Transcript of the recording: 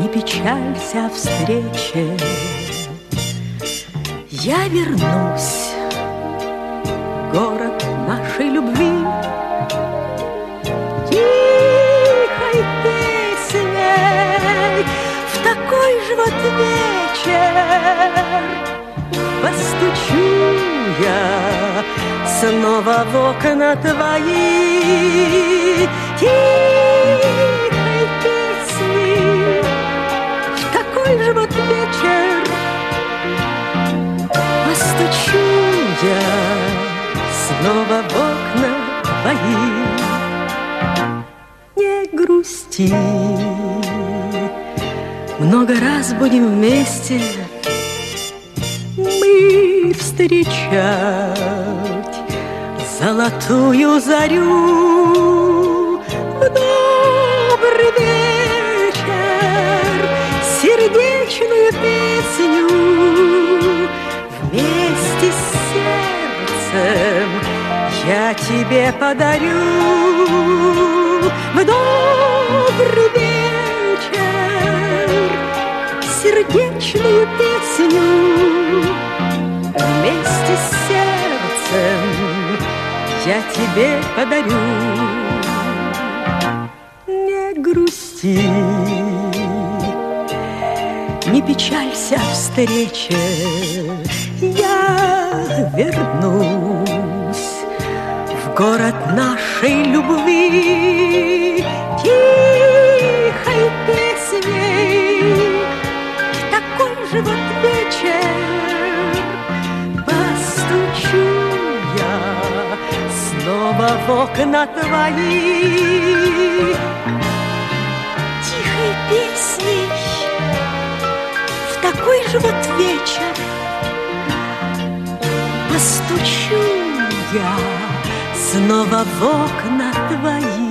Не печалься о встрече, я вернусь в город нашей любви. Тихой песней в такой же вот вечер постучу я снова в окна твои. Тихой песней в такой же вот вечер постучу я снова в окна твои. Не грусти, много раз будем вместе мы встречать золотую зарю. В добрый вечер сердечную песню вместе с сердцем я тебе подарю. В добрый вечер сердечную песню вместе с сердцем я тебе подарю. Не грусти, не печалься о встрече, я вернусь в город нашей любви. Тихой песней в такой же вот вечер постучу я снова в окна твои. Тихой песней в такой же вот вечер постучу я снова в окна твои.